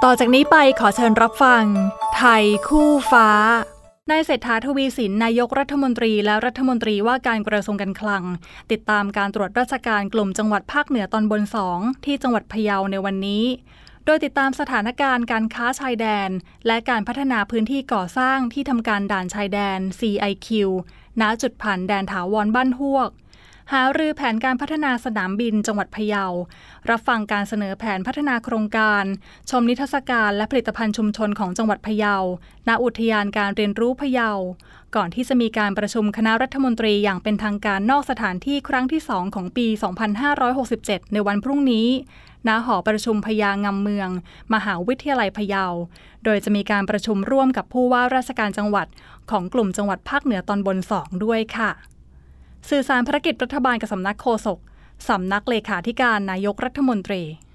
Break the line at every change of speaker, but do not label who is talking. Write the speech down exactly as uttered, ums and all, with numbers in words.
ต่อจากนี้ไปขอเชิญรับฟังไทยคู่ฟ้านายเศรษฐาทวีสินนายกรัฐมนตรีและรัฐมนตรีว่าการกระทรวงการคลังติดตามการตรวจราชการกลุ่มจังหวัดภาคเหนือตอนบนสองที่จังหวัดพะเยาในวันนี้โดยติดตามสถานการณ์การค้าชายแดนและการพัฒนาพื้นที่ก่อสร้างที่ทำการด่านชายแดน ซี ไอ คิว ณ จุดผ่านแดนถาวรบ้านฮวกหารือแผนการพัฒนาสนามบินจังหวัดพะเยารับฟังการเสนอแผนพัฒนาโครงการชมนิทรรศการและผลิตภัณฑ์ชุมชนของจังหวัดพะเยาณอุทยานการเรียนรู้พะเยาก่อนที่จะมีการประชุมคณะรัฐมนตรีอย่างเป็นทางการนอกสถานที่ครั้งที่สองของปี สองพันห้าร้อยหกสิบเจ็ด ในวันพรุ่งนี้ณหอประชุมพญางำเมืองมหาวิทยาลัยพะเยาโดยจะมีการประชุมร่วมกับผู้ว่าราชการจังหวัดของกลุ่มจังหวัดภาคเหนือตอนบนสองด้วยค่ะสื่อสารภารกิจรัฐบาลกับสำนักโฆษกสำนักเลขาธิการนายกรัฐมนตรี